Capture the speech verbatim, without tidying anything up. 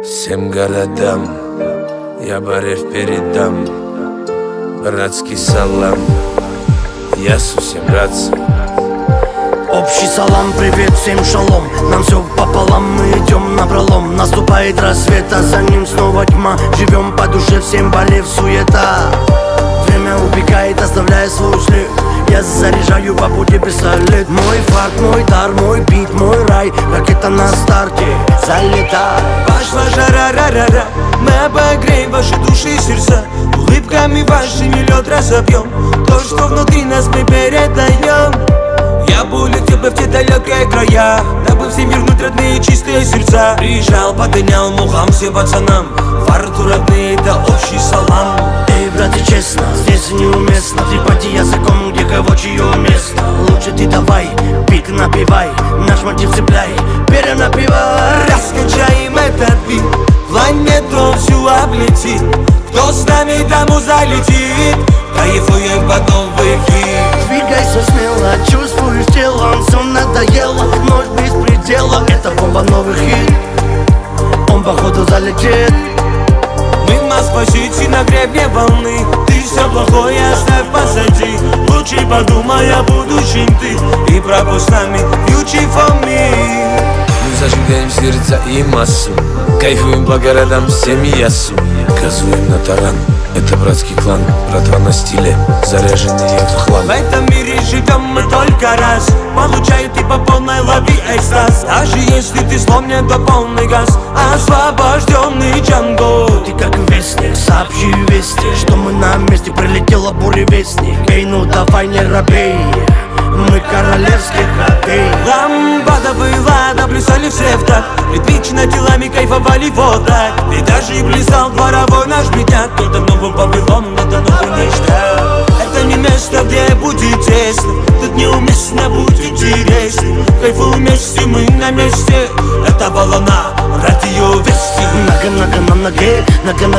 Всем городам я барев передам братский салам. Ясу всем братцы. Общий салам, привет, всем шалом. Нам все пополам, мы идем напролом. Наступает рассвет, а за ним снова тьма. Живем по душе, всем болев суета. Время убегает, оставляя свой след. Я заряжаю по пути пистолет. Мой фарт, мой дар, мой бит, мой рай. Ракета на старте, залетай. Пошла жара, ра-ра-ра. Мы обогреем ваши души и сердца. Улыбками вашими лед разобьем. То, что внутри нас, мы передаем. Я бы улетел бы в те далекие края, дабы всем вернуть родные чистые сердца. Приезжал, подгонял мухам всем пацанам. Фарту родные, это общий салам. Эй, брат, и честно, здесь неуместно трепать языком, где кого чье место. Лучше ты давай, бит напевай, наш мотив цепляй, перенапевай. Раскачаем этот бит, планету всю облетит. Кто с нами, тому залетит. Кайфуем под новый хит. Двигайся смело, чувствуешь телом, все надоело, ночь без предела. Это бомба, новый хит, он походу залетит. Мы в Москва-Сити на гребне волны. Ты все плохое оставь позади. Лучше подумай о будущем ты и пропуск с нами future for me. Мы зажигаем сердца и массу, кайфуем по городам всем ясу. Газуем на таран, это братский клан. Братва на стиле, заряженные в хлам. В этом мире живем мы только раз. Получай ты по полной, лови экстаз. Даже если ты сломлен до полный газ. Освобожденный Джанго. Ты как вестник, сообщи вести, что мы на месте, прилетела буревестник. Эй, ну давай не робей, мы королевских отелей. Ламбада была, наплясали все в так. Ритмично телами кайфовали вот так. И даже и плясал дворовой наш бедняк. Это новый Вавилон, это новый ништяк. Это не место, где будет тесно. Тут неуместно, будет интересно. Кайфуем вместе, мы на месте. Это волна, радио вести. Нога, нога на ноге, нога на